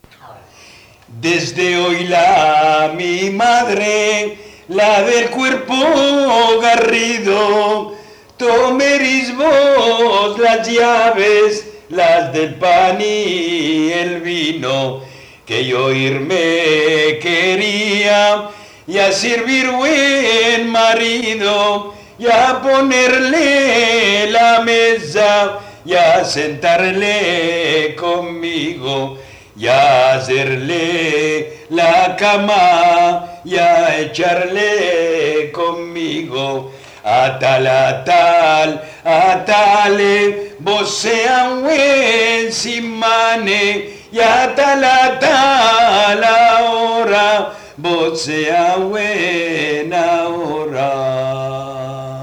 Desde hoy mi madre, la del cuerpo garrido, tomeréis vos las llaves, las del pan y el vino, que yo irme quería, y a servir buen marido, y a ponerle la mesa, y a sentarle conmigo, y a hacerle la cama, y a echarle conmigo. A tal, vos sean buen sin mane, y a tal ahora, vos sea buena hora.